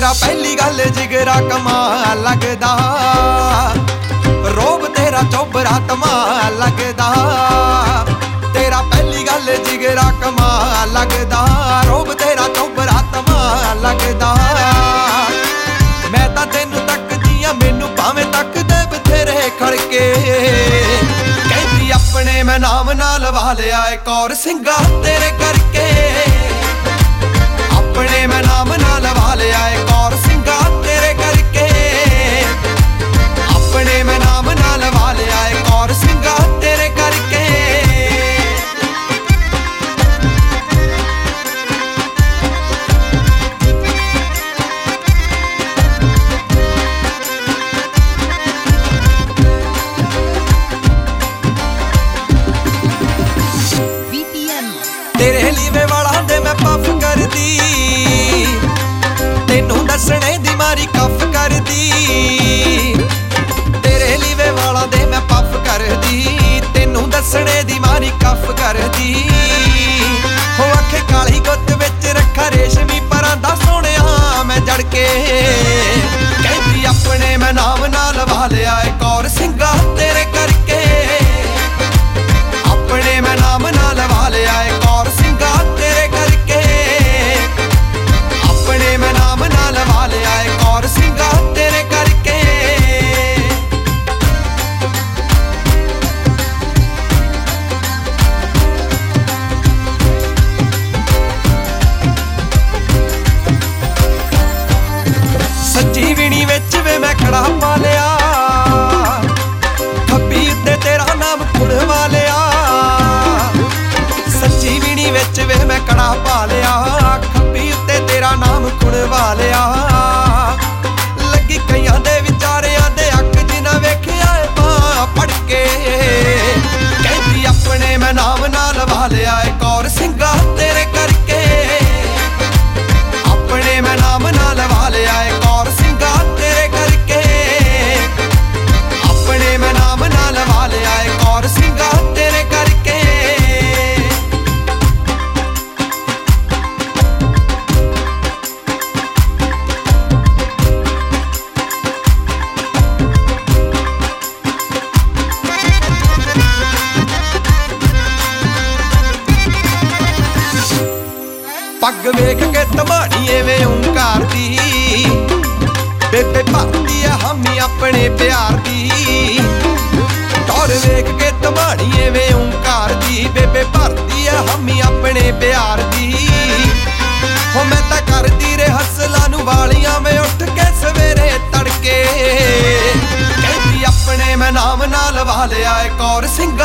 तेरा पहली गल जिगरा कमाल लगदा, रोब तेरा चोबरा कमाल लगदा। तेरा पहली गल जिगरा कमाल लगदा, रोब तेरा चोबरा कमाल लगदा। मैं तां तैनू तकदी आ, मैनू भावें तकदे बथेरे खड़के। कहंदी अपने मैं नाम नाल वा लिया एक और सिंगा तेरे करके। अपने मैं नाम नाल वा लिया एक और सिंगा तेरे करके। अपने मैं नाम नाल वा लिया एक और सिंगा तेरे करके। तेरे लीवे वाला दे मैं पफ कर दी, तेनू दसने दी मारी कफ कर दी। तेरे लीवे वाला दे मैं पफ कर दी, तेनू दसने दी मारी कफ कर दी। हो अखे काली गुत्त विच रखा रेशमी परांदा सोहणिया मैं जड़ के। कहंदी अपने मैं नाम नाल वा लिया एक और सिंगा तेरे करके। अपने मैं नाम नाल वा लिया एक और सिंगा तेरे करके। अपने मैं नाम नाल वा लिया एक और सिंगा तेरे करके। सच्ची विणी विच वे मैं कड़ा पा लिया, खब्बी उत्ते तेरा नाम कुड़वा लिया। सच्ची विणी विच वे मैं कड़ा पा लिया, खब्बी उत्ते तेरा नाम कुड़वा लिया। लगी कईयां दे विचारियां दे अक जिन्हां वेखिया बां पढ़ के। कहंदी अपने मैं नाम नाल वा लिया एक और सिंगा तेरे करके। अपने मैं नाम नाल वा लिया एक और सिंगा तेरे करके। अपने मैं नाम नाल वा लिया एक और सिंगा तेरे करके। पग वेख के धमाड़िए वे ओंकार दी, बेबे भरदी है हामी अपने प्यार दी। टौर वेख के धमाड़िए वे ओंकार दी, बेबे भरदी है हामी अपने प्यार दी। हो मैं तां करदी रे हसला नू वालियां में उठ के सवेरे तड़के। कहंदी अपने मैं नाम नाल वा लिया एक और सिंगा